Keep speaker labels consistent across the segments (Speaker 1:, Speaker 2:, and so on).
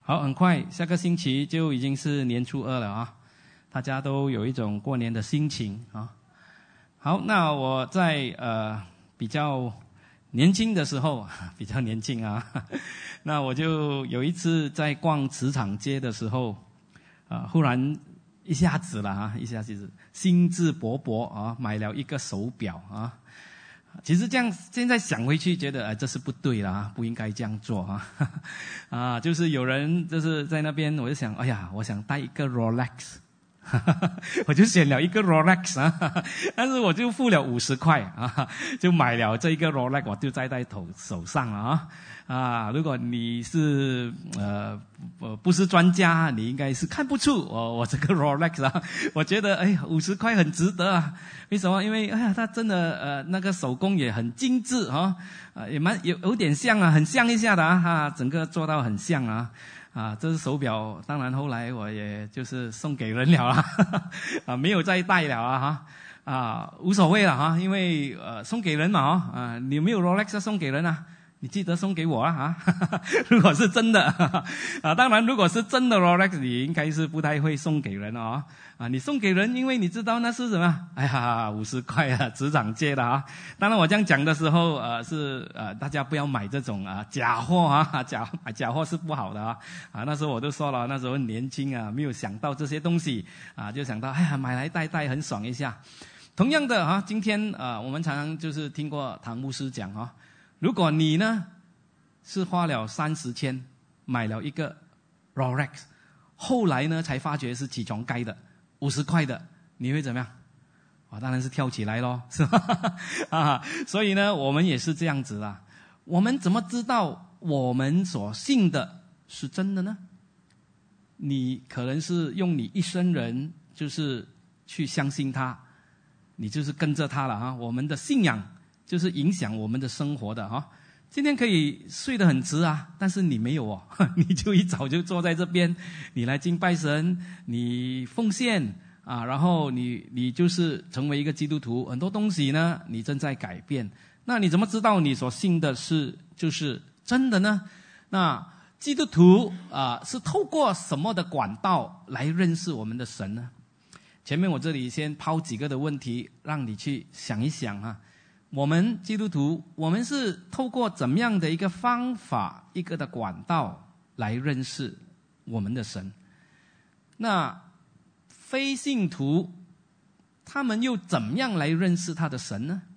Speaker 1: 好，很快下个星期就已经是年初2了啊，大家都有一种过年的心情啊。好，那我在比较年轻的时候，比较年轻啊，那我就有一次在逛磁场街的时候，忽然一下子兴致勃勃啊，买了一个手表啊。其实这样现在想回去觉得这是不对啦，不应该这样做啊。就是有人就是在那边，我就想我想戴一个 Rolex 我就选了一个 Rolex 啊，但是我就付了50块啊，就买了这一个 Rolex， 我就戴在手上了啊。如果你是不是专家，你应该是看不出我这个 Rolex 啊。我觉得50块很值得啊。为什么？因为它真的那个手工也很精致啊，也有点像啊，很像一下的啊，整个做到很像啊。这是手表，当然后来我也就是送给人了没有再戴了无所谓了因为送给人嘛你没有 Rolex 送给人你记得送给我如果是真的当然如果是真的 Rolex 你应该是不太会送给人你送给人，因为你知道那是什么？50块磁场街的当然我这样讲的时候是大家不要买这种假货假货是不好的那时候我都说了，那时候年轻没有想到这些东西就想到买来戴很爽一下。同样的今天我们常常就是听过唐牧师讲如果你呢是花了30千买了一个 Rolex， 后来呢才发觉是起床盖的50块的，你会怎么样？当然是跳起来咯，是吧所以呢我们也是这样子啦。我们怎么知道我们所信的是真的呢？你可能是用你一生人就是去相信他，你就是跟着他了我们的信仰就是影响我们的生活的今天可以睡得很迟但是你没有你就一早就坐在这边，你来敬拜神，你奉献然后你就是成为一个基督徒，很多东西呢你正在改变。那你怎么知道你所信的就是真的呢？那基督徒是透过什么的管道来认识我们的神呢？前面我这里先抛几个的问题让你去想一想我们基督徒，我们是透过怎么样的一个方法，一个的管道来认识我们的神？那非信徒他们又怎么样来认识他的神呢？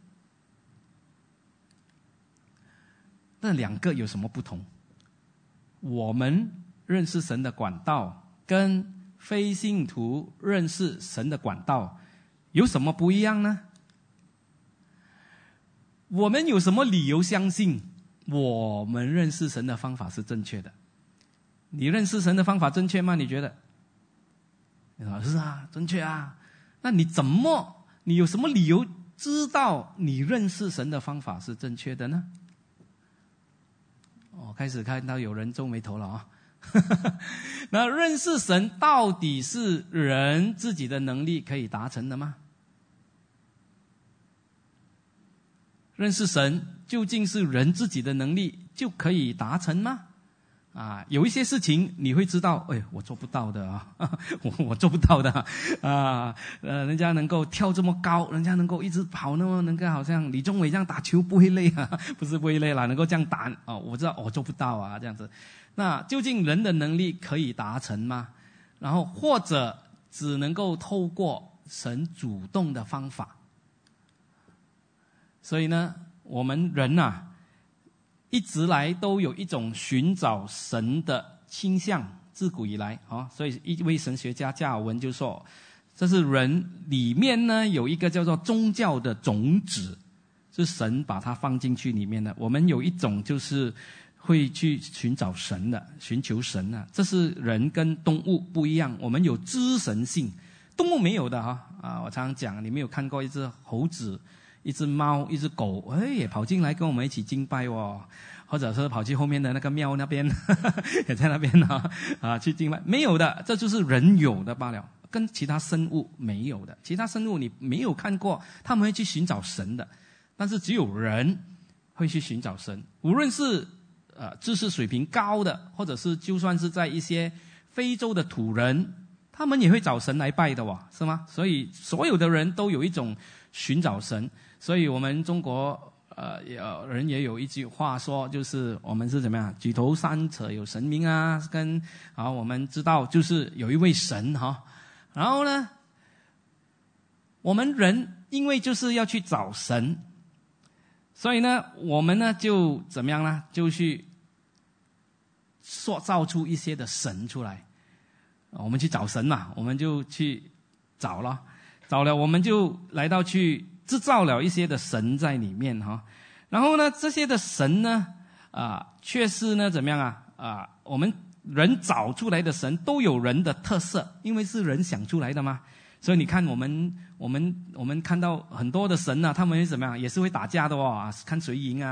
Speaker 1: 那两个有什么不同？我们认识神的管道跟非信徒认识神的管道有什么不一样呢？我们有什么理由相信我们认识神的方法是正确的？你认识神的方法正确吗？你觉得？是正确那你有什么理由知道你认识神的方法是正确的呢？开始看到有人皱眉头了那认识神到底是人自己的能力可以达成的吗？认识神究竟是人自己的能力就可以达成吗？有一些事情你会知道我做不到的我做不到的人家能够跳这么高，人家能够一直跑那么能够好像李宗伟这样打球不会累不是不会累啦，能够这样打我知道我做不到这样子。那究竟人的能力可以达成吗？然后或者只能够透过神主动的方法？所以呢我们人一直来都有一种寻找神的倾向，自古以来所以一位神学家加尔文就说，这是人里面呢有一个叫做宗教的种子，是神把它放进去里面的。我们有一种就是会去寻找神的，寻求神的，这是人跟动物不一样，我们有知神性，动物没有的我常常讲，你没有看过一只猴子，一只猫，一只狗也跑进来跟我们一起敬拜或者是跑去后面的那个庙那边也在那边去敬拜，没有的，这就是人有的罢了，跟其他生物没有的。其他生物你没有看过他们会去寻找神的，但是只有人会去寻找神。无论是知识水平高的，或者是就算是在一些非洲的土人，他们也会找神来拜的是吗？所以所有的人都有一种寻找神。所以我们中国人也有一句话说，就是我们是怎么样，举头三尺有神明啊，我们知道就是有一位神然后呢，我们人因为就是要去找神，所以呢，我们呢就怎么样呢？就去塑造出一些的神出来。我们去找神嘛，我们就去找了，我们就来到去制造了一些的神在里面然后呢，这些的神呢，却是呢怎么样我们人找出来的神都有人的特色，因为是人想出来的嘛。所以你看我们看到很多的神他们怎么样，也是会打架的看谁赢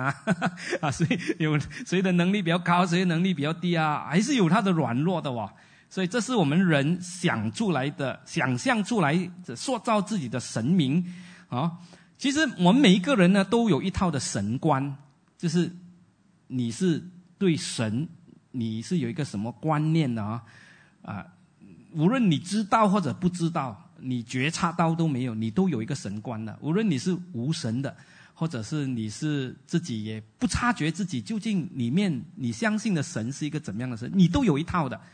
Speaker 1: 谁的能力比较高，谁的能力比较低还是有他的软弱的所以这是我们人想出来的，想象出来的，塑造自己的神明其实我们每一个人呢都有一套的神观，就是你是对神你是有一个什么观念的无论你知道或者不知道，你觉察到都没有，你都有一个神观的。无论你是无神的，或者是你是自己也不察觉自己究竟里面你相信的神是一个怎么样的神，你都有一套的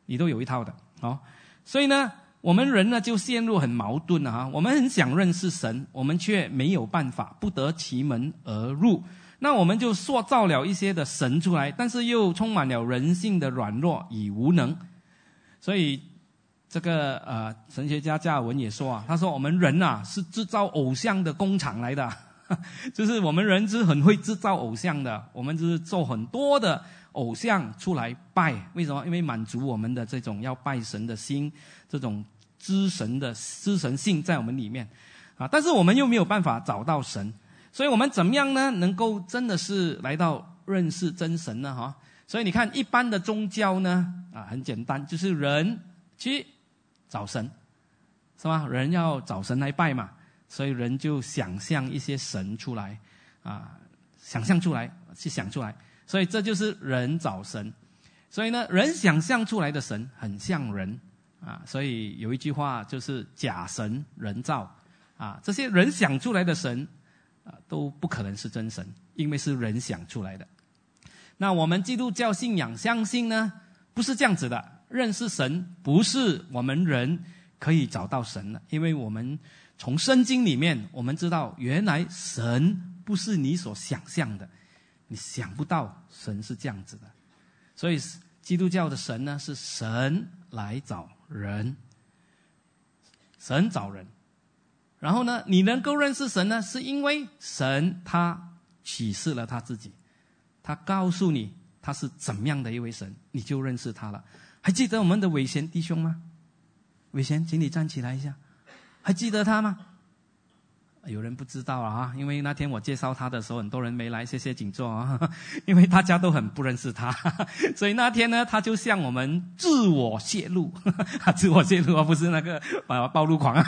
Speaker 1: 所以呢，我们人呢就陷入很矛盾我们很想认识神，我们却没有办法，不得其门而入。那我们就塑造了一些的神出来，但是又充满了人性的软弱与无能。所以这个神学家加尔文也说他说我们人是制造偶像的工厂来的就是我们人是很会制造偶像的，我们就是做很多的偶像出来拜。为什么？因为满足我们的这种要拜神的心，这种知神性在我们里面但是我们又没有办法找到神，所以我们怎么样呢能够真的是来到认识真神呢所以你看一般的宗教呢很简单，就是人去找神，是吧？人要找神来拜嘛，所以人就想象一些神出来想象出来，去想出来，所以这就是人找神。所以呢，人想象出来的神很像人所以有一句话就是假神人造这些人想出来的神都不可能是真神，因为是人想出来的。那我们基督教信仰相信呢，不是这样子的，认识神不是我们人可以找到神的，因为我们从圣经里面我们知道，原来神不是你所想象的，你想不到神是这样子的。所以基督教的神呢，是神来找人，神找人。然后呢，你能够认识神呢，是因为神他启示了他自己，他告诉你他是怎么样的一位神，你就认识他了。还记得我们的伟贤弟兄吗？伟贤，请你站起来一下，还记得他吗？有人不知道因为那天我介绍他的时候，很多人没来，谢谢请坐因为大家都很不认识他所以那天呢，他就向我们自我泄露自我泄露不是那个暴露狂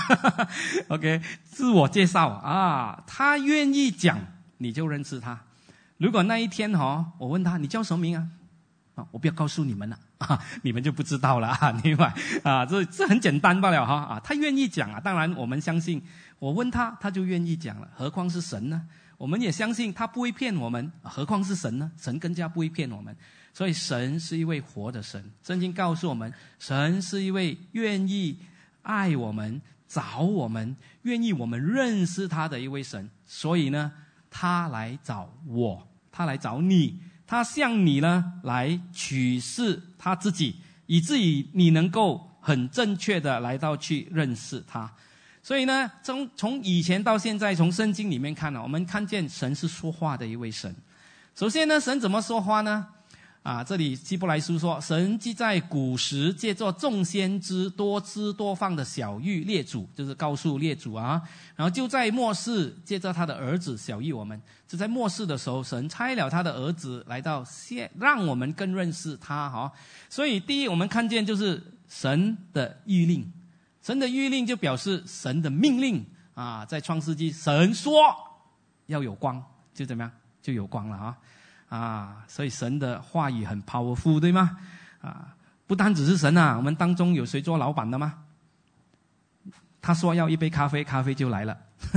Speaker 1: OK， 自我介绍他愿意讲你就认识他。如果那一天我问他你叫什么名我不要告诉你们了你们就不知道了明白这很简单罢了他愿意讲当然我们相信，我问他他就愿意讲了，何况是神呢？我们也相信他不会骗我们，何况是神呢？神更加不会骗我们。所以神是一位活的神，圣经告诉我们，神是一位愿意爱我们、找我们、愿意我们认识他的一位神。所以呢，他来找我，他来找你，他向你呢来启示他自己，以至于你能够很正确的来到去认识他。所以呢，从以前到现在，从圣经里面看我们看见神是说话的一位神。首先呢，神怎么说话呢？这里希伯来书说，神既在古时借着众先知多姿多放的晓谕列祖，就是告诉列祖然后就在末世借着他的儿子晓谕我们。就在末世的时候，神差了他的儿子来到让我们更认识他所以第一，我们看见就是神的谕令。神的谕令就表示神的命令在创世纪神说要有光，就怎么样，就有光了所以神的话语很 powerful， 对吗？不单只是神啊，我们当中有谁做老板的吗？他说要一杯咖啡，咖啡就来了。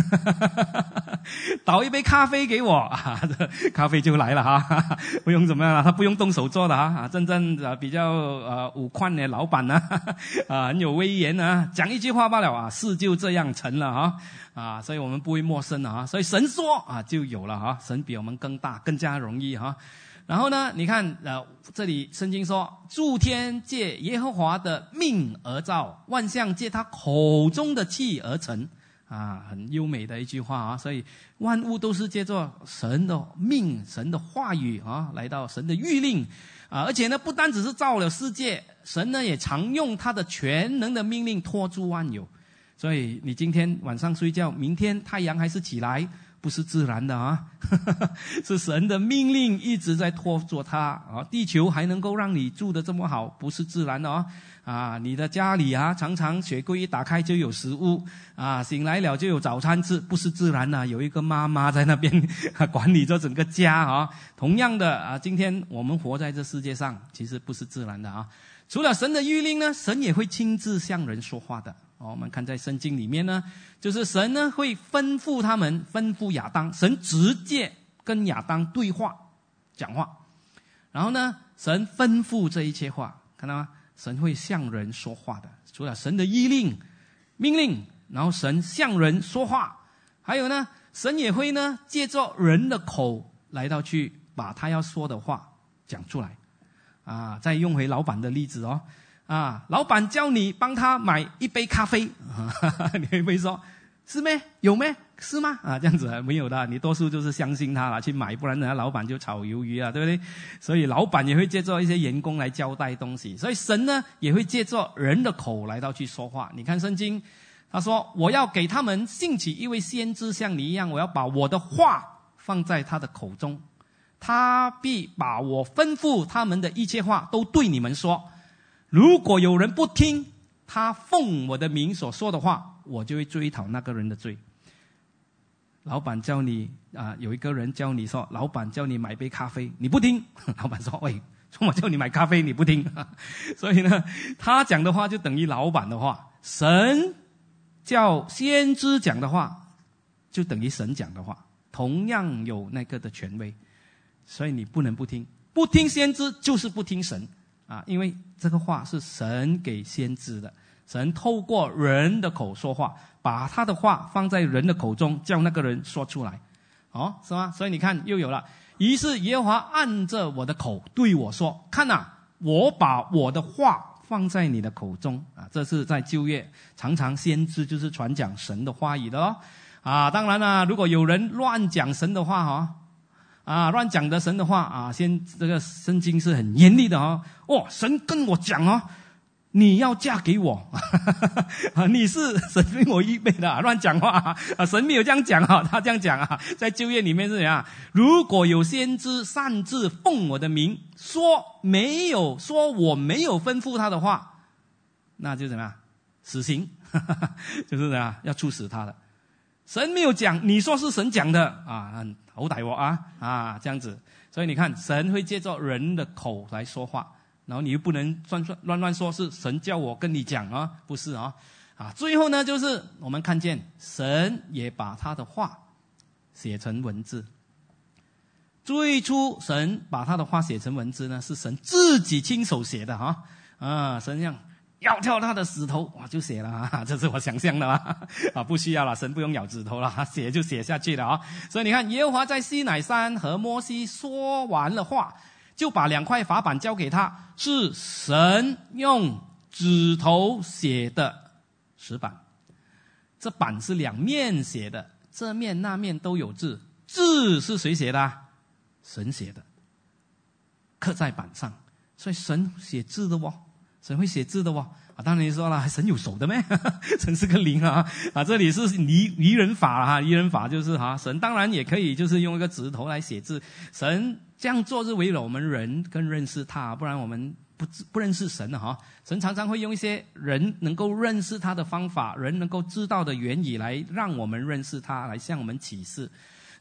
Speaker 1: 倒一杯咖啡给我，咖啡就来了哈，不用怎么样了，他不用动手做的哈，真正比较武宽的老板呢，很有威严啊，讲一句话罢了事就这样成了所以我们不会陌生的所以神说就有了神比我们更大，更加容易然后呢，你看这里圣经说，诸天借耶和华的命而造，万象借他口中的气而成。很优美的一句话所以万物都是借着神的命、神的话语来到神的谕令而且呢，不单只是造了世界，神呢也常用他的全能的命令托住万有。所以你今天晚上睡觉，明天太阳还是起来，不是自然的是神的命令一直在托住它地球还能够让你住得这么好，不是自然的你的家里常常雪柜一打开就有食物醒来了就有早餐吃，不是自然的，有一个妈妈在那边管理着整个家同样的今天我们活在这世界上，其实不是自然的除了神的谕令呢，神也会亲自向人说话的我们看在圣经里面呢，就是神呢会吩咐他们，吩咐亚当，神直接跟亚当对话讲话，然后呢神吩咐这一切话，看到吗？神会向人说话的，除了神的谕令命令，然后神向人说话，还有呢神也会呢借着人的口来到去把他要说的话讲出来再用回老板的例子老板叫你帮他买一杯咖啡你会不会说是咩？有咩？是吗？这样子没有的，你多数就是相信他了去买，不然人家老板就炒鱿鱼对不对？所以老板也会借助一些员工来交代东西，所以神呢也会借助人的口来到去说话。你看圣经他说，我要给他们兴起一位先知像你一样，我要把我的话放在他的口中，他必把我吩咐他们的一切话都对你们说，如果有人不听他奉我的名所说的话，我就会追讨那个人的罪。老板叫你有一个人叫你说，老板叫你买杯咖啡，你不听，老板说喂，我叫你买咖啡你不听所以呢他讲的话就等于老板的话，神叫先知讲的话就等于神讲的话，同样有那个的权威，所以你不能不听，不听先知就是不听神因为这个话是神给先知的，神透过人的口说话，把他的话放在人的口中，叫那个人说出来是吗？所以你看又有了，于是耶和华按着我的口对我说，看我把我的话放在你的口中这是在旧约常常先知就是传讲神的话语的当然了，如果有人乱讲神的话乱讲的神的话这个圣经是很严厉的神跟我讲你要嫁给我你是神为我预备的乱讲话神没有这样讲他这样讲在旧约里面是怎样，如果有先知擅自奉我的名说我没有吩咐他的话，那就怎么样，死刑就是怎样，要处死他的。神没有讲，你说是神讲的好歹我这样子。所以你看神会借着人的口来说话，然后你又不能乱说是神叫我跟你讲不是最后呢就是我们看见神也把他的话写成文字。最初神把他的话写成文字呢，是神自己亲手写的神这样咬掉他的指头就写了这是我想象的不需要了，神不用咬指头了，写就写下去了所以你看耶和华在西乃山和摩西说完了话，就把2块法板交给他，是神用指头写的石板，这板是2面写的，这面那面都有字，字是谁写的？神写的，刻在板上。所以神写字的神会写字的当然你说了，神有手的咩神是个灵这里是拟人法拟人法就是神当然也可以就是用一个指头来写字，神这样做是为了我们人更认识他，不然我们不认识神神常常会用一些人能够认识他的方法，人能够知道的原理来让我们认识他，来向我们启示。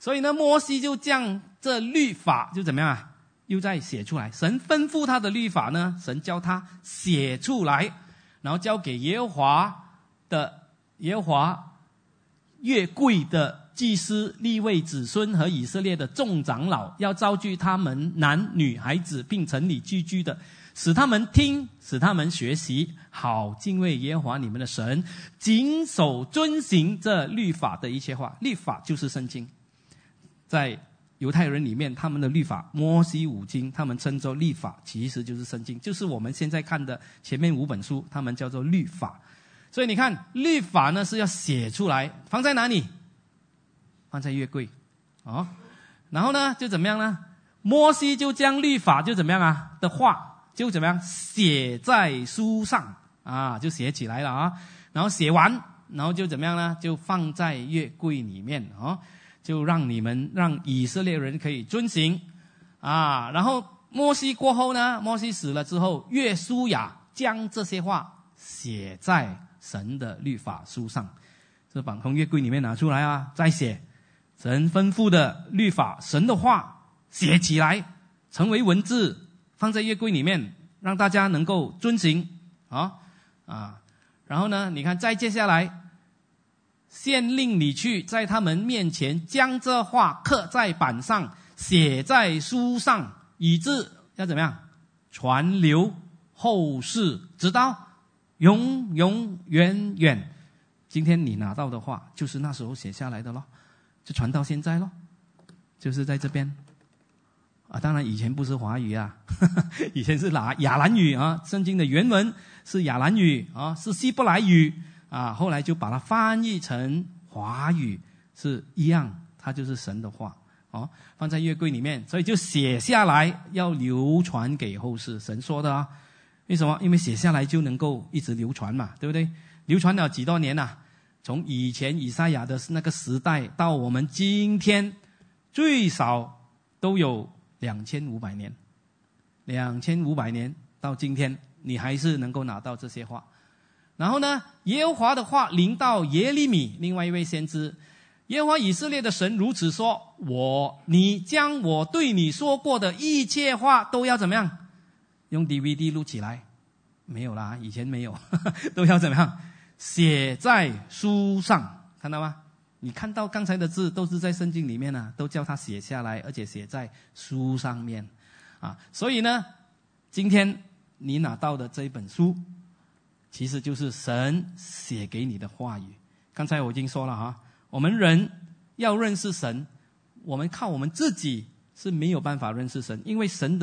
Speaker 1: 所以呢，摩西就将这律法就怎么样啊？又再写出来。神吩咐他的律法呢，神叫他写出来，然后交给耶和华约柜的祭司、利未子孙和以色列的众长老，要召聚他们男女孩子，并城里居的，使他们听，使他们学习，好敬畏耶和华你们的神，谨守遵行这律法的一切话。律法就是圣经，在犹太人里面，他们的律法摩西五经，他们称作律法，其实就是圣经，就是我们现在看的前面5本书，他们叫做律法。所以你看，律法呢是要写出来，放在哪里？放在约柜然后呢就怎么样呢？摩西就将律法就怎么样啊的话就怎么样写在书上就写起来了然后写完，然后就怎么样呢？就放在约柜里面就让以色列人可以遵行然后摩西过后呢，摩西死了之后，约书亚将这些话写在神的律法书上，这把从约柜里面拿出来再写神吩咐的律法，神的话写起来，成为文字，放在约柜里面，让大家能够遵行然后呢，你看再接下来，先令你去，在他们面前将这话刻在板上，写在书上，以致要怎么样？传流后世，直到永永远远。今天你拿到的话，就是那时候写下来的咯，就传到现在咯，就是在这边当然以前不是华语以前是亚兰语圣经的原文是亚兰语是希伯来语后来就把它翻译成华语，是一样，它就是神的话放在约柜里面，所以就写下来，要流传给后世。神说的为什么？因为写下来就能够一直流传嘛，对不对？流传了几多年从以前以赛亚的那个时代到我们今天，最少都有2500年，2500年到今天，你还是能够拿到这些话。然后呢，耶和华的话临到耶利米，另外一位先知，耶和华以色列的神如此说：你将我对你说过的一切话都要怎么样？用 DVD 录起来？没有啦，以前没有都要怎么样？写在书上，看到吗？你看到刚才的字都是在圣经里面都叫他写下来，而且写在书上面所以呢，今天你拿到的这一本书，其实就是神写给你的话语。刚才我已经说了我们人要认识神，我们靠我们自己是没有办法认识神，因为神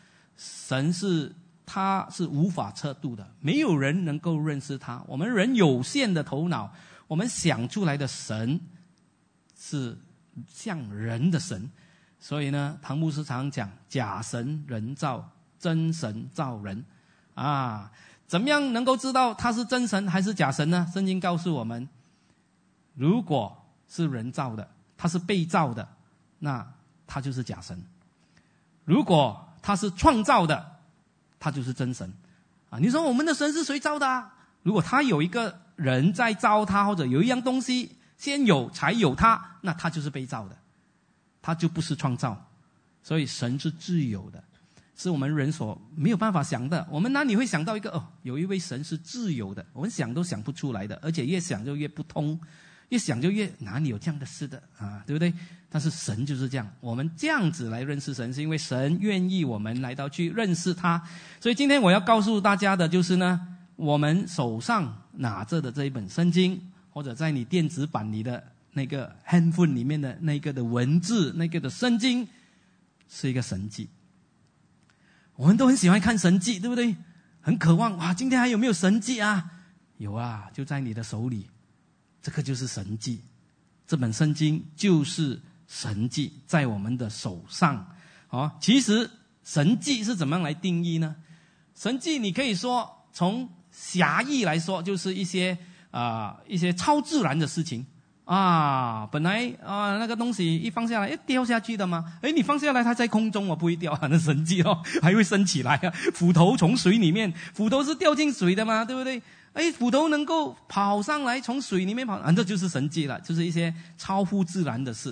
Speaker 1: 他是无法测度的，没有人能够认识他。我们人有限的头脑，我们想出来的神是像人的神。所以呢，唐牧师常讲假神人造，真神造人怎么样能够知道他是真神还是假神呢？圣经告诉我们，如果是人造的，他是被造的，那他就是假神；如果他是创造的，他就是真神你说我们的神是谁造的如果他有一个人在造他，或者有一样东西先有才有他，那他就是被造的，他就不是创造。所以神是自由的，是我们人所没有办法想的。我们哪里会想到有一位神是自由的？我们想都想不出来的，而且越想就越不通，越想就越哪里有这样的事的对不对？但是神就是这样，我们这样子来认识神，是因为神愿意我们来到去认识他。所以今天我要告诉大家的就是呢，我们手上拿着的这一本圣经，或者在你电子版里的那个 handphone 里面的那个的文字，那个的圣经，是一个神迹。我们都很喜欢看神迹，对不对？很渴望今天还有没有神迹有就在你的手里，这个就是神迹。这本圣经就是神迹，在我们的手上其实神迹是怎么样来定义呢？神迹你可以说从狭义来说，就是一些超自然的事情本来那个东西一放下来掉下去的嘛，你放下来它在空中不会掉那神迹还会升起来斧头从水里面，斧头是掉进水的嘛，对不对？斧头能够跑上来，从水里面跑这就是神迹了，就是一些超乎自然的事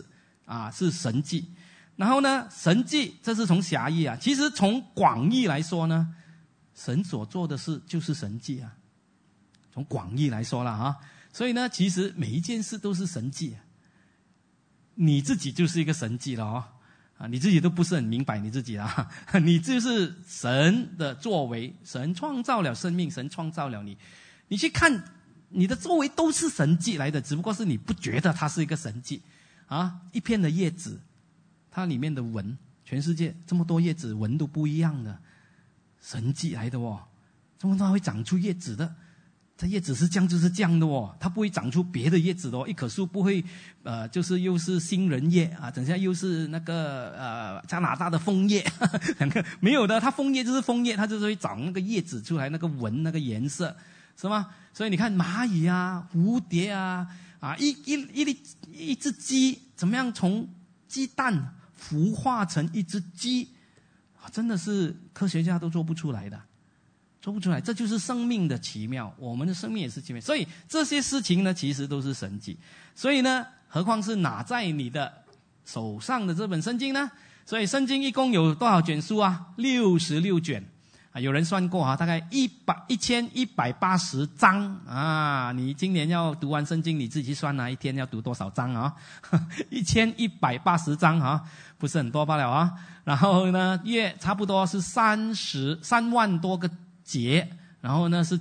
Speaker 1: 是神迹。然后呢，神迹这是从狭义啊，其实从广义来说呢，神所做的事就是神迹啊。从广义来说了哈，所以呢，其实每一件事都是神迹啊。你自己就是一个神迹了哦。你自己都不是很明白你自己啊，你就是神的作为，神创造了生命，神创造了你，你去看你的周围都是神迹来的，只不过是你不觉得它是一个神迹啊。一片的叶子，它里面的纹，全世界这么多叶子纹都不一样的，神迹来的哦。怎么它会长出叶子的？它叶子是这样就是这样的哦，它不会长出别的叶子的哦。一棵树不会就是又是杏仁叶啊，等下又是那个加拿大的枫叶，两个没有的，它枫叶就是枫叶，它就是会长那个叶子出来，那个纹那个颜色，是吗？所以你看蚂蚁啊、蝴蝶啊，一只鸡怎么样从鸡蛋孵化成一只鸡，真的是科学家都做不出来的。做不出来，这就是生命的奇妙，我们的生命也是奇妙。所以这些事情呢，其实都是神迹。所以呢，何况是拿在你的手上的这本圣经呢？所以圣经一共有多少卷书啊？66卷啊，有人算过啊，大概1180章啊。你今年要读完圣经，你自己去算啊，一天要读多少章啊？1180章啊，不是很多罢了啊。然后呢，月差不多是3万多个节，然后呢是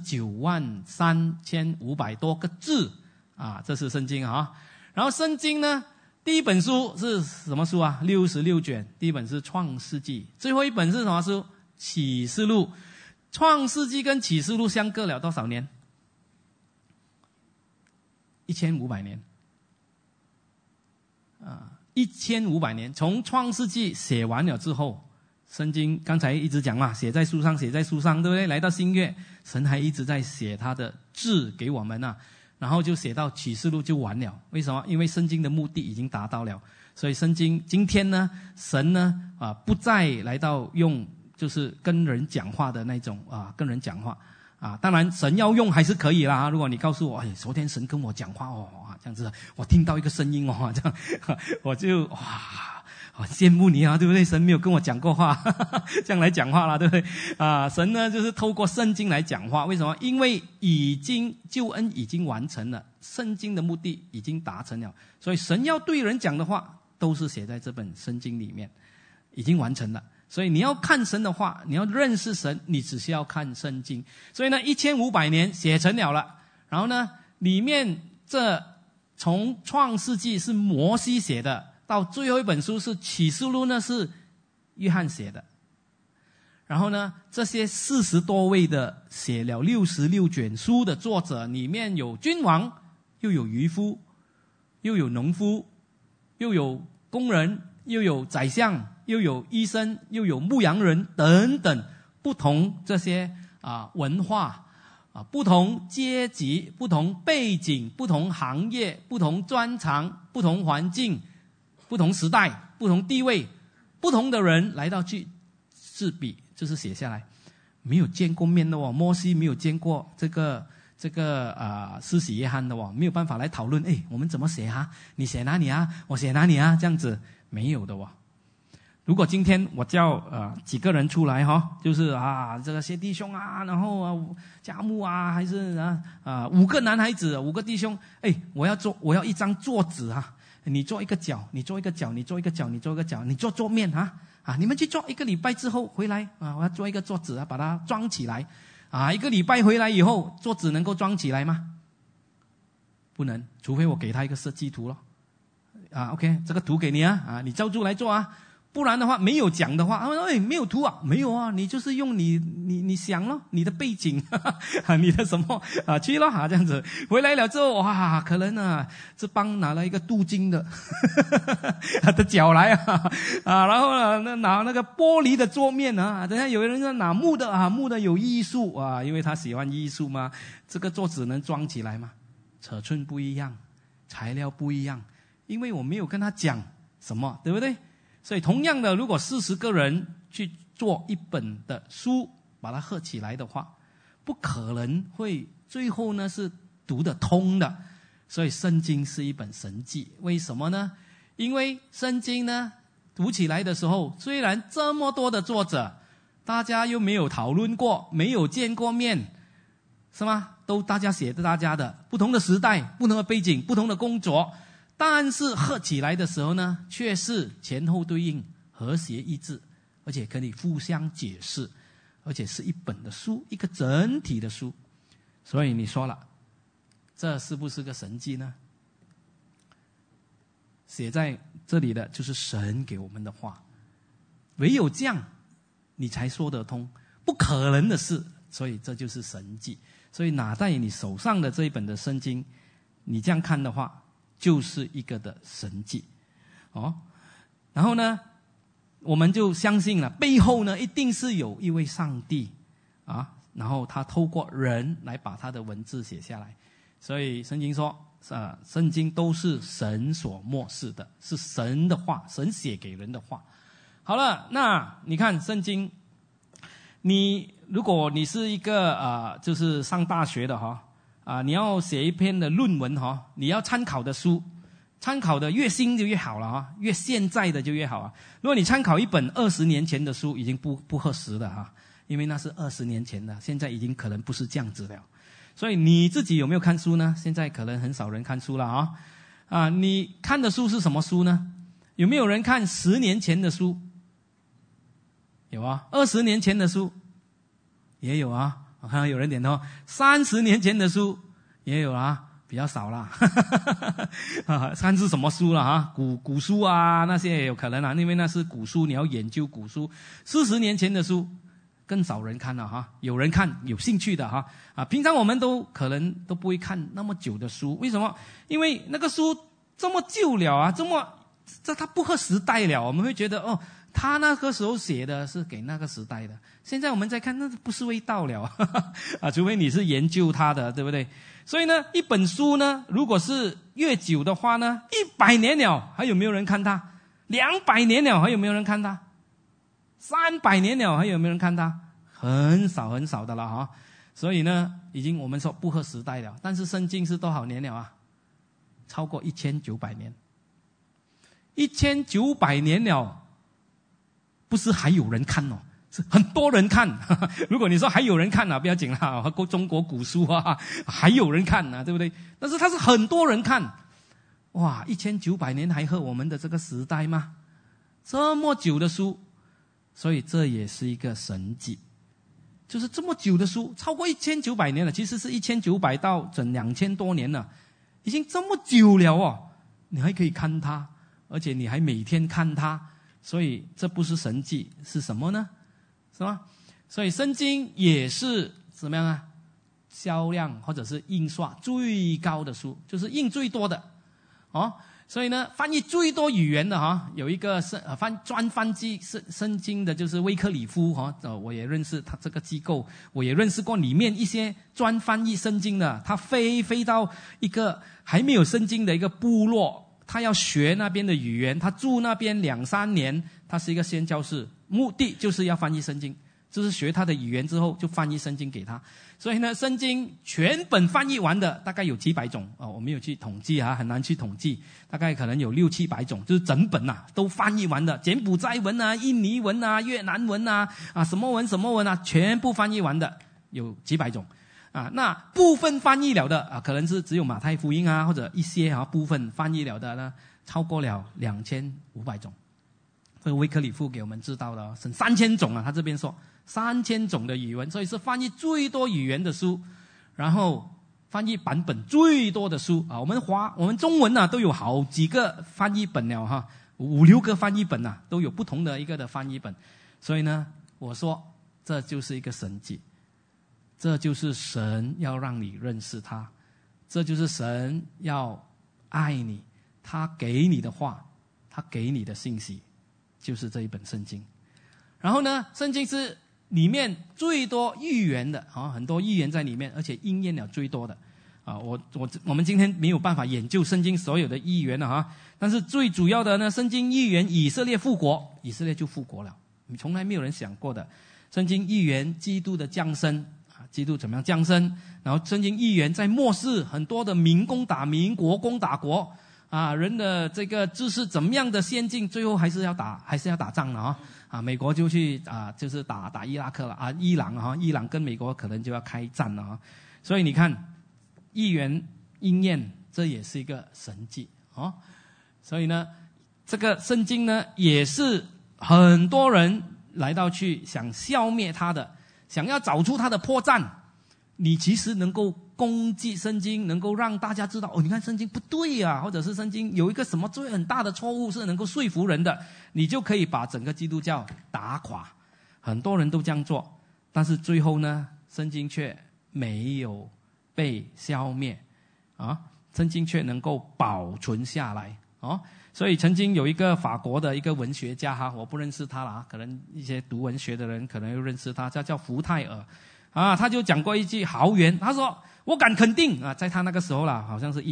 Speaker 1: 93500多个字啊，这是圣经啊。然后圣经呢，第一本书是什么书啊？66卷，第一本是创世纪，最后一本是什么书？启示录。创世纪跟启示录相隔了多少年？1500年啊，1500年。从创世纪写完了之后，圣经刚才一直讲嘛，写在书上，写在书上，对不对？来到新约，神还一直在写他的字给我们啊，然后就写到启示录就完了。为什么？因为圣经的目的已经达到了，所以圣经今天呢，神呢不再来到用就是跟人讲话的那种跟人讲话啊。当然神要用还是可以啦。如果你告诉我，昨天神跟我讲话这样子，我听到一个声音这样我就好羡慕你啊，对不对？神没有跟我讲过话这样来讲话啦，对不对神呢就是透过圣经来讲话。为什么？因为救恩已经完成了，圣经的目的已经达成了，所以神要对人讲的话都是写在这本圣经里面，已经完成了。所以你要看神的话，你要认识神，你只需要看圣经。所以呢1500年写成了，然后呢里面这从创世纪是摩西写的，到最后一本书是启示录呢是约翰写的。然后呢这些40多位的写了66卷书的作者，里面有君王，又有渔夫，又有农夫，又有工人，又有宰相，又有医生，又有牧羊人等等，不同这些文化不同阶级，不同背景，不同行业，不同专长，不同环境，不同时代，不同地位，不同的人来到去制笔，就是写下来。没有见过面的摩西没有见过这个施洗约翰的没有办法来讨论我们怎么写你写哪里我写哪里这样子没有的如果今天我叫几个人出来就是这个谢弟兄然后家木还是5个男孩子5个弟兄，我要一张桌子你做一个角，你做一个角，你做一个角，你做一个角，你做桌面你们去做1个礼拜之后回来我要做一个桌子把它装起来1个礼拜回来以后，桌子能够装起来吗？不能，除非我给他一个设计图咯OK， 这个图给你你照住来做不然的话没有讲的话没有图没有你就是用你想咯，你的背景你的什么去咯这样子回来了之后可能这帮拿了一个镀金的的脚来然后拿那个玻璃的桌面等下有人拿木的木的有艺术因为他喜欢艺术嘛，这个桌子能装起来吗？尺寸不一样，材料不一样，因为我没有跟他讲什么，对不对？所以同样的，如果40个人去做一本的书把它合起来的话，不可能会最后呢是读得通的。所以圣经是一本神迹，为什么呢？ 因为圣经呢读起来的时候，虽然这么多的作者，大家又没有讨论过，没有见过面，是吗？都大家写的大家的，不同的时代，不同的背景，不同的工作，但是合起来的时候呢，却是前后对应，和谐一致，而且可以互相解释，而且是一本的书，一个整体的书。所以你说了，这是不是个神迹呢？写在这里的就是神给我们的话，唯有这样你才说得通，不可能的事，所以这就是神迹。所以拿在你手上的这一本的圣经，你这样看的话，就是一个的神迹哦。然后呢，我们就相信了，背后呢一定是有一位上帝啊，然后他透过人来把他的文字写下来。所以圣经说圣经都是神所默示的，是神的话，神写给人的话。好了，那你看圣经，如果你是一个就是上大学的你要写一篇的论文你要参考的书，参考的越新就越好了越现在的就越好如果你参考一本20年前的书，已经不合适了因为那是20年前的，现在已经可能不是这样子了。所以你自己有没有看书呢？现在可能很少人看书了你看的书是什么书呢？有没有人看10年前的书？有20年前的书也有我看到有人点头。30年前的书也有比较少啦看是什么书了古书那些也有可能因为那是古书，你要研究古书。40年前的书更少人看了有人看，有兴趣的平常我们都可能都不会看那么久的书。为什么？因为那个书这么旧了它不合时代了，我们会觉得他那个时候写的是给那个时代的，现在我们再看那不是味道了除非你是研究它的，对不对？所以呢，一本书呢，如果是越久的话呢，100年了还有没有人看它？200年了还有没有人看它？300年了还有没有人看它？很少很少的了所以呢，已经我们说不合时代了。但是圣经是多少年了超过1900年，1900年了，不是还有人看是很多人看如果你说还有人看不要紧啦，中国古书还有人看对不对？但是它是很多人看。哇，1900年还和我们的这个时代吗？这么久的书，所以这也是一个神迹。就是这么久的书，超过1900年了，其实是1900到整2000多年了，已经这么久了你还可以看它，而且你还每天看它，所以这不是神迹是什么呢？是吗？所以圣经也是怎么样销量或者是印刷最高的书，就是印最多的所以呢，翻译最多语言的有一个专翻译圣经的，就是威克里夫我也认识他这个机构，我也认识过里面一些专翻译圣经的。他飞到一个还没有圣经的一个部落，他要学那边的语言，他住那边2-3年，他是一个宣教士，目的就是要翻译圣经，就是学他的语言之后就翻译圣经给他。所以呢，圣经全本翻译完的大概有几百种我没有去统计很难去统计，大概可能有600-700种，就是整本都翻译完的，柬埔寨文印尼文越南文什么文什么文全部翻译完的有几百种那部分翻译了的可能是只有马太福音或者一些部分翻译了的呢，超过了2500种。这个威克里夫给我们知道的是3000种他这边说3000种的语文，所以是翻译最多语言的书，然后翻译版本最多的书我们中文都有好几个翻译本了5-6个翻译本都有不同的一个的翻译本。所以呢，我说这就是一个神迹，这就是神要让你认识他，这就是神要爱你，他给你的话，他给你的信息就是这一本圣经。然后呢，圣经是里面最多预言的很多预言在里面，而且应验了最多的我们今天没有办法研究圣经所有的预言但是最主要的呢，圣经预言以色列复国，以色列就复国了，从来没有人想过的。圣经预言基督的降生基督怎么样降生，然后圣经预言在末世很多的民攻打民，国攻打国人的这个知识怎么样的先进，最后还是要打仗了美国就去就是打伊拉克了伊朗伊朗跟美国可能就要开战了所以你看一元应验，这也是一个神迹所以呢，这个圣经呢也是很多人来到去想消灭它的，想要找出它的破绽。你其实能够攻击圣经，能够让大家知道你看圣经不对或者是圣经有一个什么最很大的错误是能够说服人的，你就可以把整个基督教打垮。很多人都这样做，但是最后呢，圣经却没有被消灭圣经却能够保存下来所以曾经有一个法国的一个文学家我不认识他了可能一些读文学的人可能又认识他，叫福泰尔他就讲过一句豪言，他说我敢肯定在他那个时候啦，好像是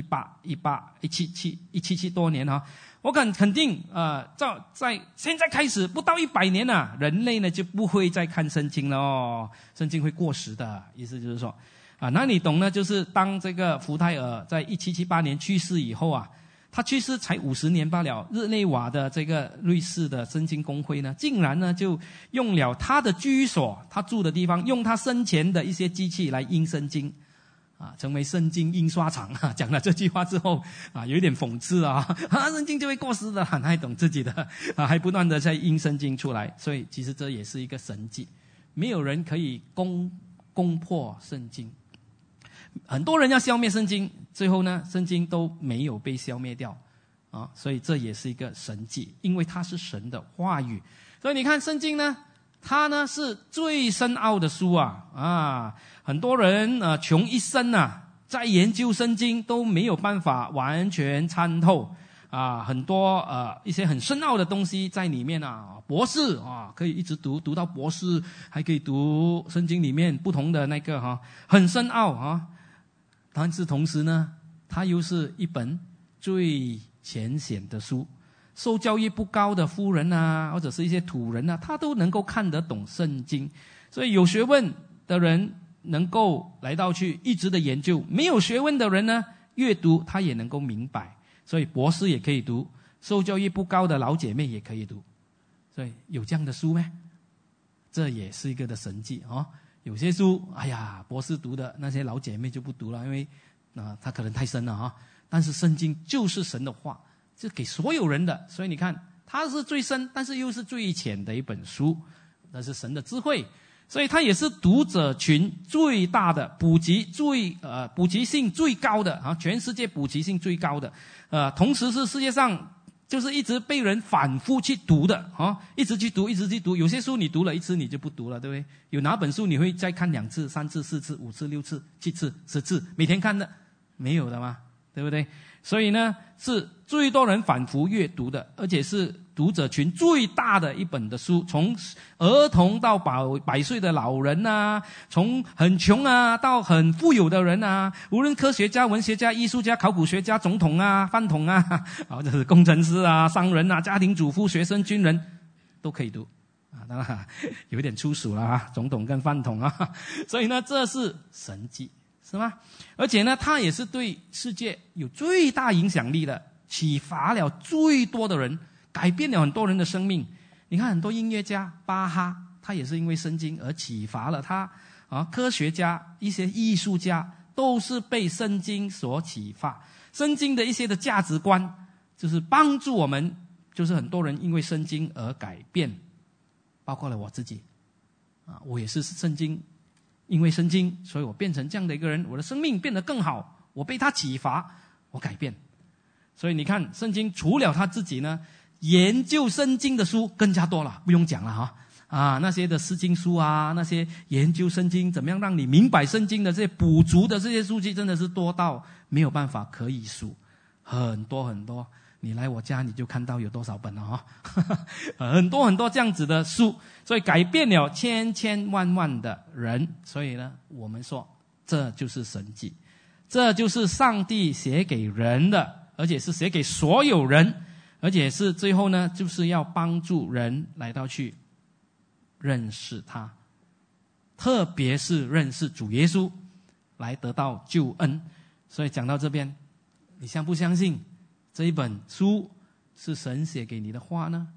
Speaker 1: 177多年我敢肯定在现在开始不到100年人类呢就不会再看圣经了圣经会过时的，意思就是说那你懂呢，就是当这个福泰尔在1778年去世以后他去世才50年罢了，日内瓦的这个瑞士的圣经公会呢，竟然呢就用了他的居所，他住的地方，用他生前的一些机器来印圣经成为圣经印刷厂讲了这句话之后有一点讽刺圣经就会过时的他还懂自己的还不断的在印圣经出来，所以其实这也是一个神迹，没有人可以攻破圣经。很多人要消灭圣经，最后呢圣经都没有被消灭掉所以这也是一个神迹，因为它是神的话语。所以你看圣经呢，它呢是最深奥的书很多人穷一生在研究圣经都没有办法完全参透很多一些很深奥的东西在里面博士可以一直读到博士，还可以读圣经里面不同的那个很深奥但是同时呢，它又是一本最浅显的书，受教育不高的夫人或者是一些土人他都能够看得懂圣经。所以有学问的人能够来到去一直的研究，没有学问的人呢，阅读他也能够明白。所以博士也可以读，受教育不高的老姐妹也可以读。所以有这样的书咩？这也是一个的神迹有些书博士读的那些老姐妹就不读了，因为它可能太深了但是圣经就是神的话，是给所有人的。所以你看它是最深但是又是最浅的一本书，那是神的智慧。所以它也是读者群最大的普及性最高的全世界普及性最高的同时是世界上就是一直被人反复去读的一直去读。有些书你读了1次你就不读了，对不对？有哪本书你会再看2次、3次、4次、5次、6次、7次、10次每天看的？没有的嘛，对不对？所以呢是最多人反复阅读的，而且是读者群最大的一本的书，从儿童到100岁的老人从很穷到很富有的人无论科学家、文学家、艺术家、考古学家、总统饭桶或者是工程师商人家庭主妇、学生、军人都可以读当然有点粗俗了总统跟饭桶所以呢这是神迹，是吗？而且呢它也是对世界有最大影响力的，启发了最多的人，改变了很多人的生命。你看很多音乐家巴哈，他也是因为圣经而启发了他科学家、一些艺术家都是被圣经所启发。圣经的一些的价值观就是帮助我们，就是很多人因为圣经而改变，包括了我自己我也是因为圣经，所以我变成这样的一个人，我的生命变得更好，我被他启发，我改变。所以你看圣经除了他自己呢，研究圣经的书更加多了，不用讲了那些的诗经书那些研究圣经怎么样让你明白圣经的这些补足的这些书籍真的是多到没有办法可以数，很多很多。你来我家你就看到有多少本了很多很多这样子的书，所以改变了千千万万的人。所以呢我们说这就是神迹，这就是上帝写给人的，而且是写给所有人，而且是最后呢就是要帮助人来到去认识他，特别是认识主耶稣，来得到救恩。所以讲到这边，你相不相信这一本书是神写给你的话呢？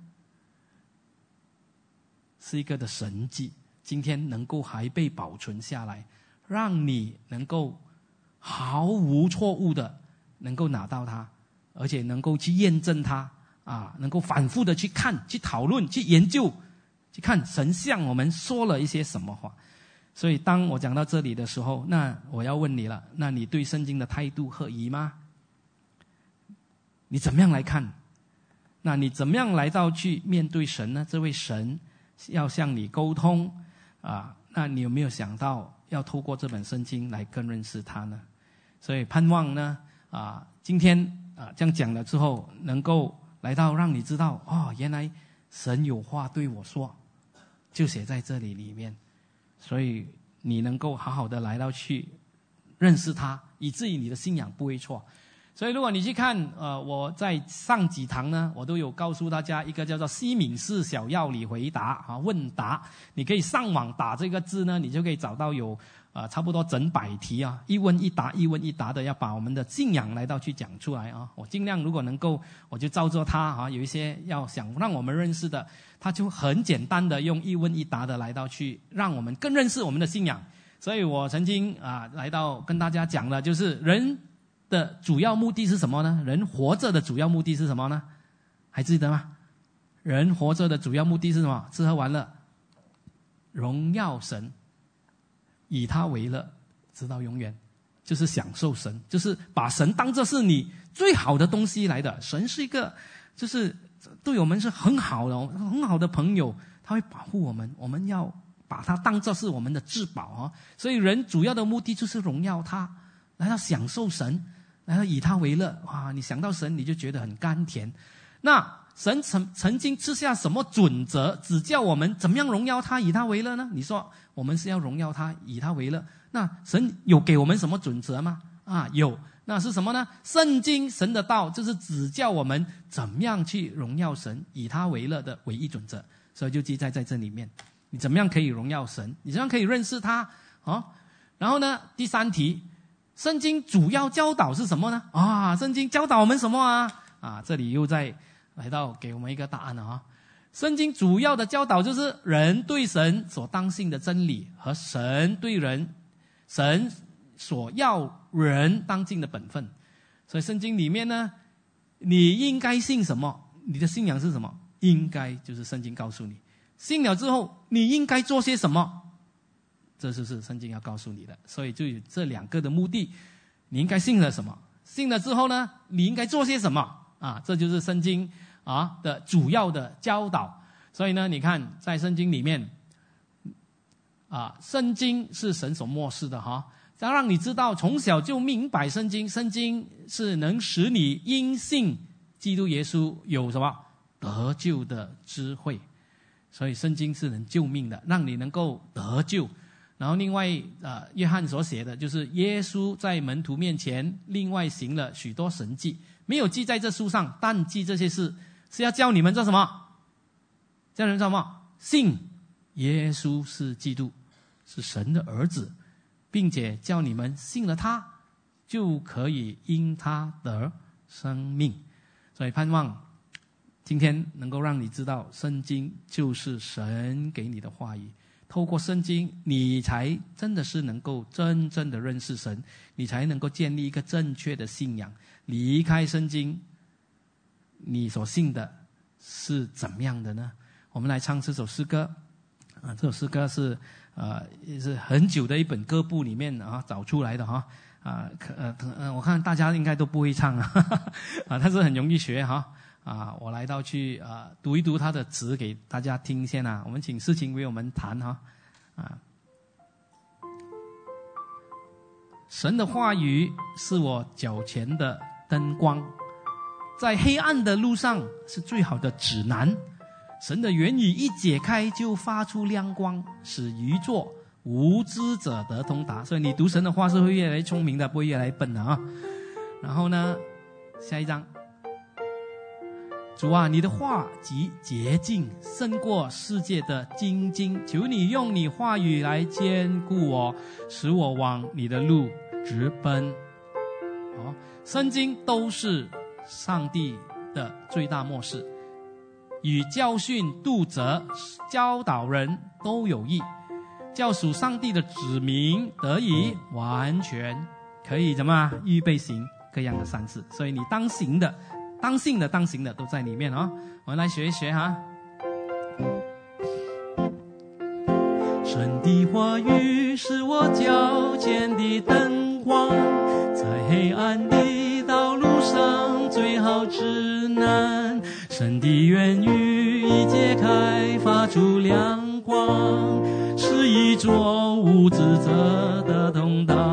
Speaker 1: 是一个的神迹，今天能够还被保存下来，让你能够毫无错误的能够拿到它，而且能够去验证它啊，能够反复的去看、去讨论、去研究、去看神向我们说了一些什么话。所以当我讲到这里的时候，那我要问你了，那你对圣经的态度合宜吗？你怎么样来看？那你怎么样来到去面对神呢？这位神要向你沟通啊，那你有没有想到要透过这本圣经来更认识他呢？所以盼望呢今天这样讲了之后，能够来到让你知道原来神有话对我说，就写在这里面，所以你能够好好的来到去认识他，以至于你的信仰不会错。所以如果你去看我在上几堂呢，我都有告诉大家一个叫做西敏寺小要理回答问答，你可以上网打这个字呢，你就可以找到有差不多整100题一问一答一问一答的，要把我们的信仰来到去讲出来我尽量如果能够我就照做它有一些要想让我们认识的，它就很简单的用一问一答的来到去让我们更认识我们的信仰。所以我曾经来到跟大家讲的就是人的主要目的是什么呢？人活着的主要目的是什么呢？还记得吗？人活着的主要目的是什么？吃喝玩乐，荣耀神，以他为乐，直到永远，就是享受神，就是把神当作是你最好的东西来的。神是一个就是对我们是很好的朋友，他会保护我们，我们要把他当作是我们的至宝所以人主要的目的就是荣耀他，来到享受神，来到以他为乐。你想到神你就觉得很甘甜。那神曾经赐下什么准则指教我们怎么样荣耀他以他为乐呢？你说我们是要荣耀他以他为乐，那神有给我们什么准则吗？有，那是什么呢？圣经神的道就是指教我们怎么样去荣耀神以他为乐的唯一准则，所以就记载在这里面。你怎么样可以荣耀神？你怎么样可以认识他然后呢，第3题，圣经主要教导是什么呢？圣经教导我们什么这里又再来到给我们一个答案了圣经主要的教导就是人对神所当信的真理和神对神所要人当尽的本分。所以圣经里面呢，你应该信什么？你的信仰是什么？应该就是圣经告诉你，信了之后你应该做些什么，这就是圣经要告诉你的。所以就有这2个的目的，你应该信了什么，信了之后呢你应该做些什么这就是圣经的主要的教导。所以呢你看在圣经里面圣经是神所默示的要让你知道从小就明白圣经是能使你因信基督耶稣有什么得救的智慧。所以圣经是能救命的，让你能够得救。然后另外约翰所写的就是耶稣在门徒面前另外行了许多神迹，没有记在这书上，但记这些事是要教你们做什么？教你们做什么？信耶稣是基督，是神的儿子，并且叫你们信了他就可以因他得生命。所以盼望今天能够让你知道圣经就是神给你的话语，透过圣经你才真的是能够真正的认识神，你才能够建立一个正确的信仰。离开圣经你所信的是怎么样的呢？我们来唱这首诗歌这首诗歌是也是很久的一本歌簿里面找出来的我看大家应该都不会唱但是很容易学我来到去读一读他的词给大家听先我们请诗琴为我们弹神的话语是我脚前的灯光，在黑暗的路上是最好的指南。神的言语一解开就发出亮光，使愚拙无知者得通达。所以你读神的话是会越来越聪明的，不会越来越笨的然后呢下一章，主啊，你的话极洁净，胜过世界的精金，求你用你话语来坚固我，使我往你的路直奔圣经都是上帝的最大漠视，与教训、督责、教导人都有益，叫属上帝的子民得以完全，可以怎么预备行各样的善事。所以你当行的、当信的、当行的都在里面哦。我们来学一学哈。神的话语是我脚前的灯光，在黑暗的道路上最好指南。神的言语一揭开，发出亮光，是一座无指责的通道。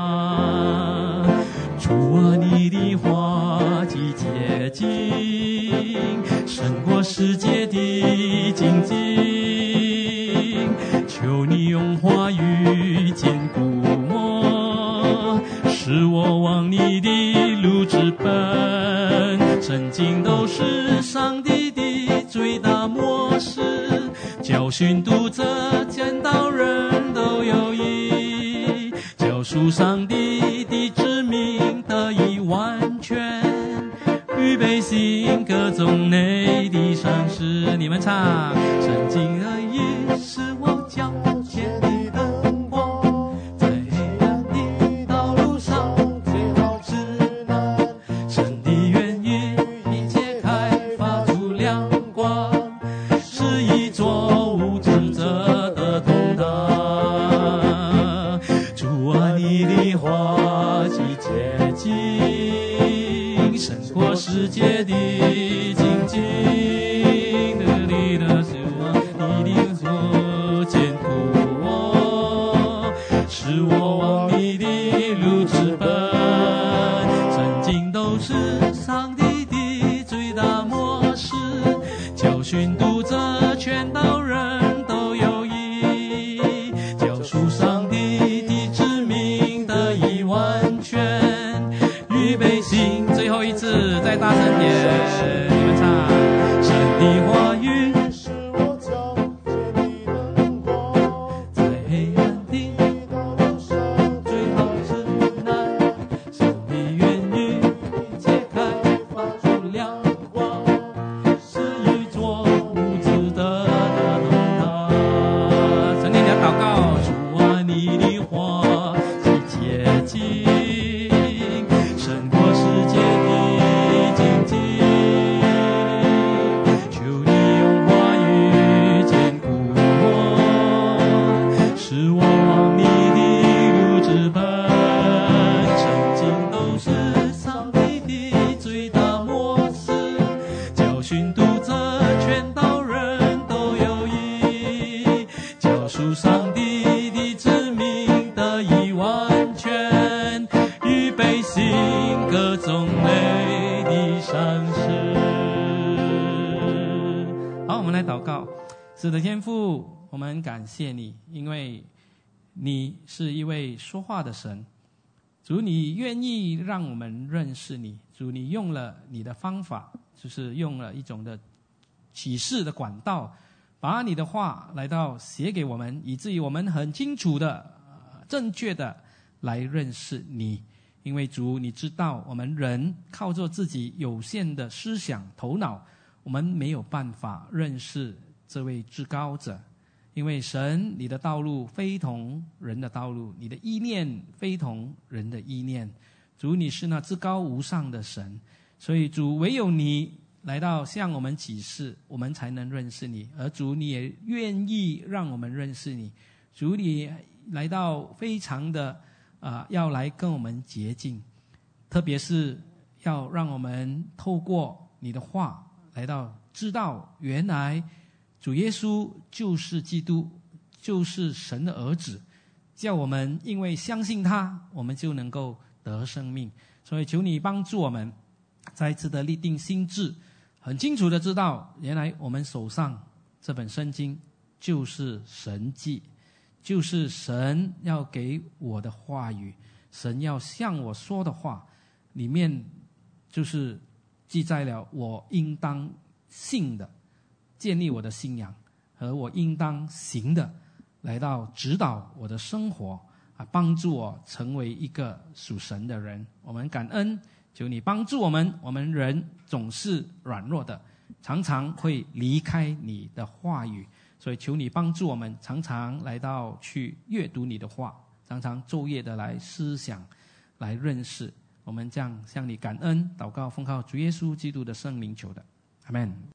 Speaker 1: 主啊，你的话既洁净，胜过世界的荆棘，求你用话语坚固我，使我往你的路直奔。圣经都是上帝的最大漠视，教训、督责、教导人都有益，教属上帝的子民得以完全，预备行各种内的善事。你们唱，圣经的意是我脚前的灯光，在黑暗的道路上最好指南。神的言语一揭开，发出亮光，是一座无指责的通道。主啊，你的话既洁净，胜过世界的荆棘。你的手啊，你的手坚固我，使我往你的路直奔。圣经都是上帝的最大漠视，教训、督责、劝导人都有益，教属上帝的子民得以完全，预备行。最后一次，再大声点，你们唱。神的话语是我脚前的灯光，在黑暗的道路上最好指南。神的言语一揭开，发出亮光，是一座无指责的通道。圣灵的祷告，主啊，你的话是洁净，胜过世界的荆棘。求你用话语坚固我，使我往你的路直奔。圣经都是上帝的最大漠视，教训、督责、劝导人都有益，教属上帝的子民得以完全，预备行各种类的善事。好，我们来祷告。是的，天父，我们感谢你，因为你是一位说话的神。主，你愿意让我们认识你。主，你用了你的方法，就是用了一种的启示的管道，把你的话来到写给我们，以至于我们很清楚的、正确的来认识你。因为主，你知道我们人靠着自己有限的思想头脑，我们没有办法认识这位至高者。因为神，你的道路非同人的道路，你的意念非同人的意念。主，你是那至高无上的神，所以主，唯有你来到向我们启示，我们才能认识你。而主，你也愿意让我们认识你。主，你来到非常的要来跟我们洁净，特别是要让我们透过你的话来到知道，原来主耶稣就是基督，就是神的儿子，叫我们因为相信他，我们就能够得生命。所以求你帮助我们再一次的立定心志，很清楚的知道，原来我们手上这本圣经就是神迹，就是神要给我的话语，神要向我说的话，里面就是记载了我应当信的，建立我的信仰，和我应当行的，来到指导我的生活，帮助我成为一个属神的人。我们感恩求你帮助我们，我们人总是软弱的，常常会离开你的话语，所以求你帮助我们，常常来到去阅读你的话，常常昼夜的来思想，来认识。我们这样向你感恩祷告，奉靠主耶稣基督的圣名求的，阿们。